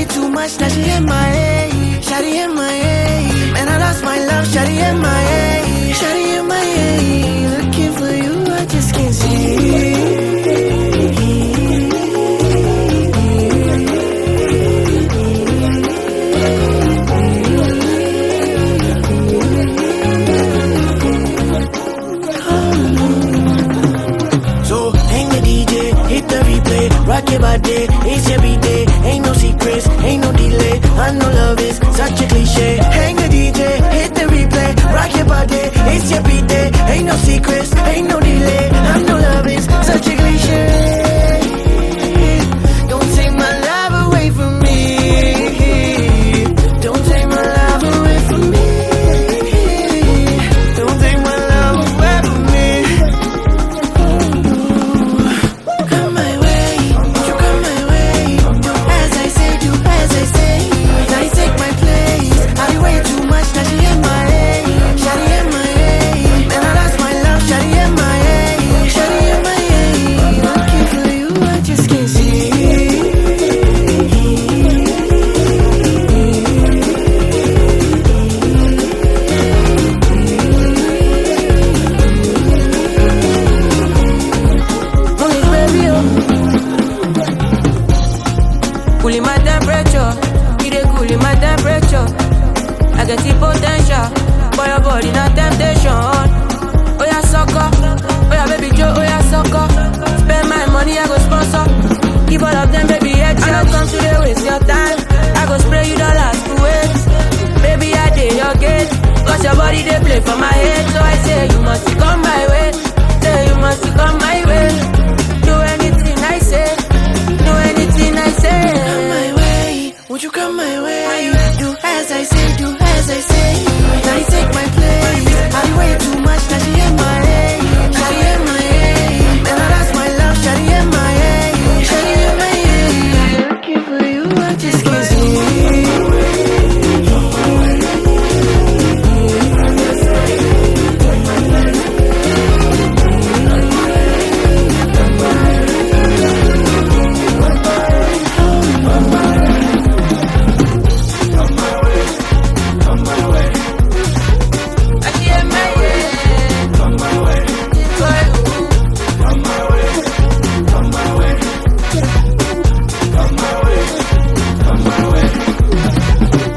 too much, now she in my head. Shawty in my head. Man, I lost my love, shawty in my head. Shawty in my head. Looking for you, I just can't see. Rock your body, it's every day. Ain't no secrets, ain't no delay. I know love is such a cliche. Hang the DJ, hit the replay. Rock your body, it's every day. Ain't no secrets, ain't no delay. I know love is such a cliche. Don't take my love away from me. Don't take my love away from me. Don't take my love away from me. Come my way. Cooling my temperature, it dey cooling my temperature. I get the potential, but your body not temptation. Oh yeah, sucker, oh yeah, baby Joe, oh yeah, sucker. Spend my money, I go sponsor. Give all of them, baby, head shot. I don't come today, waste your time. I go spray you dollars to wait. Baby, I did your gate, cause your body they play for my head, so I say you must.